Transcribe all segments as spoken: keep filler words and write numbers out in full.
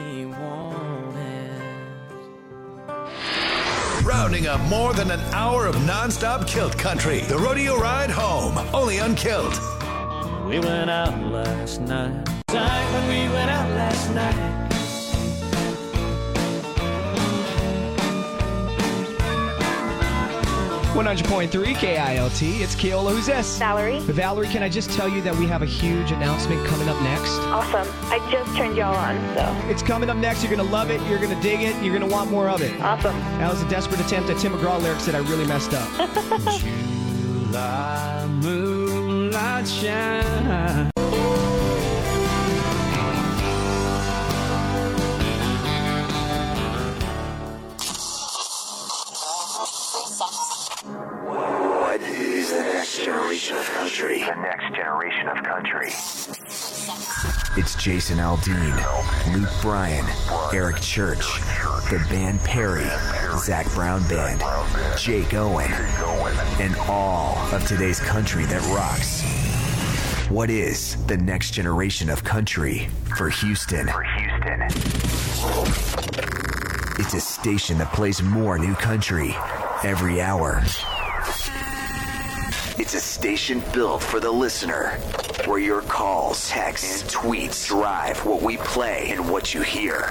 we wanted. Rounding up more than an hour of non-stop Kilt country. The rodeo ride home, only on Kilt. We went out last night. Time when we went out last night. one hundred point three K I L T. It's Keola. Who's this? Valerie. Valerie, can I just tell you that we have a huge announcement coming up next? Awesome. I just turned y'all on, so. It's coming up next. You're going to love it. You're going to dig it. You're going to want more of it. Awesome. That was a desperate attempt at Tim McGraw lyrics that I really messed up. July moonlight shine. What is the next generation of country? The next generation of country. It's Jason Aldean, Luke Bryan, Eric Church, the band Perry, Zach Brown Band, Jake Owen, and all of today's country that rocks. What is the next generation of country for Houston? For Houston. It's a station that plays more new country every hour. It's a station built for the listener, where your calls, texts, and tweets drive what we play and what you hear.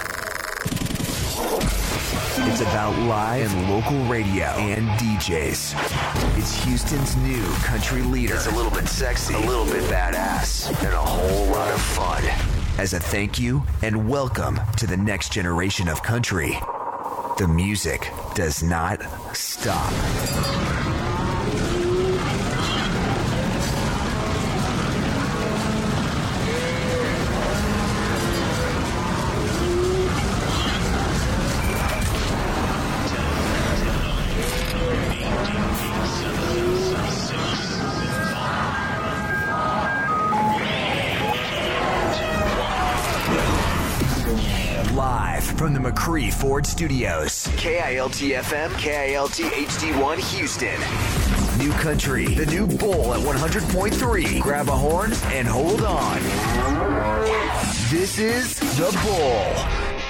It's about live and local radio and D Js. It's Houston's new country leader. It's a little bit sexy, a little bit badass, and a whole lot of fun. As a thank you and welcome to the next generation of country, the music does not stop. From the McCree Ford Studios, K I L T F M, K I L T H D one Houston. New country, the new Bull at one hundred point three. Grab a horn and hold on. This is the Bull.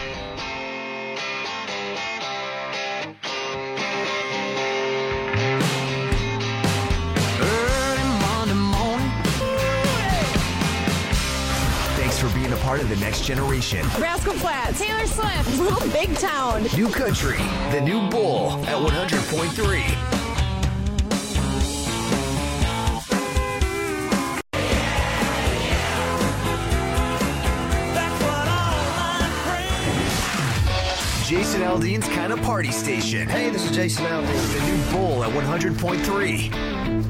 For being a part of the next generation. Rascal Flatts, Taylor Swift, Little Big Town. New country, the new Bull at one hundred point three. Jason Aldean's Kind of Party Station. Hey, this is Jason Aldean. The new Bull at one hundred point three.